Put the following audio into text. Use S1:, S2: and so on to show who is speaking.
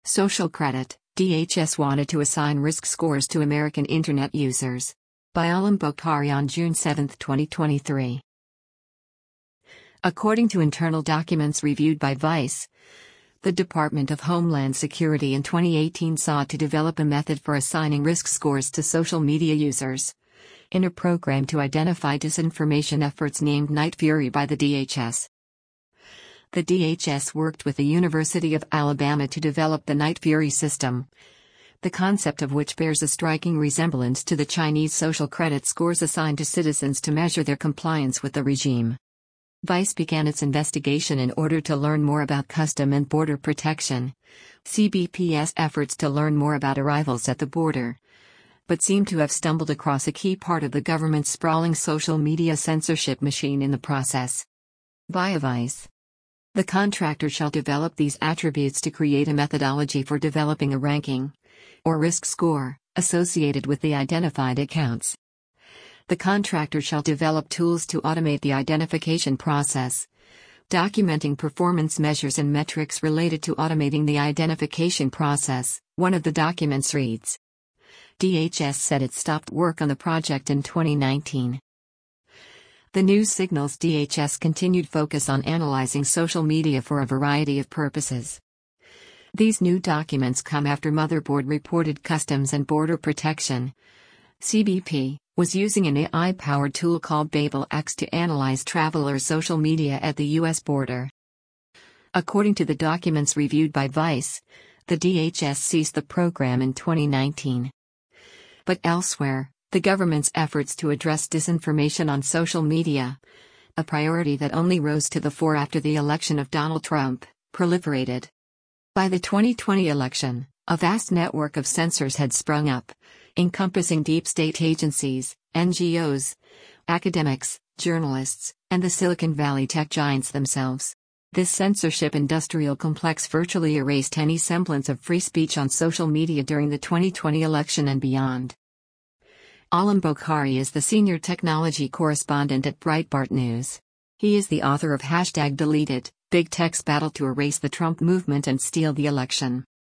S1: Social credit, DHS wanted to assign risk scores to American Internet users. By Alam Bokhari on June 7, 2023. According to internal documents reviewed by Vice, the Department of Homeland Security in 2018 sought to develop a method for assigning risk scores to social media users, in a program to identify disinformation efforts named Night Fury by the DHS. The DHS worked with the University of Alabama to develop the Night Fury system, the concept of which bears a striking resemblance to the Chinese social credit scores assigned to citizens to measure their compliance with the regime. Vice began its investigation in order to learn more about Custom and Border Protection, CBP's efforts to learn more about arrivals at the border, but seemed to have stumbled across a key part of the government's sprawling social media censorship machine in the process. Via Vice, the contractor shall develop these attributes to create a methodology for developing a ranking, or risk score, associated with the identified accounts. The contractor shall develop tools to automate the identification process, documenting performance measures and metrics related to automating the identification process. One of the documents reads: DHS said it stopped work on the project in 2019. The news signals DHS continued focus on analyzing social media for a variety of purposes. These new documents come after Motherboard reported Customs and Border Protection, CBP, was using an AI-powered tool called Babel X to analyze travelers' social media at the U.S. border. According to the documents reviewed by Vice, the DHS ceased the program in 2019. But elsewhere, the government's efforts to address disinformation on social media, a priority that only rose to the fore after the election of Donald Trump, proliferated. By the 2020 election, a vast network of censors had sprung up, encompassing deep state agencies, NGOs, academics, journalists, and the Silicon Valley tech giants themselves. This censorship industrial complex virtually erased any semblance of free speech on social media during the 2020 election and beyond. Alam Bokhari is the senior technology correspondent at Breitbart News. He is the author of #Deleted, Big Tech's Battle to Erase the Trump Movement and Steal the Election.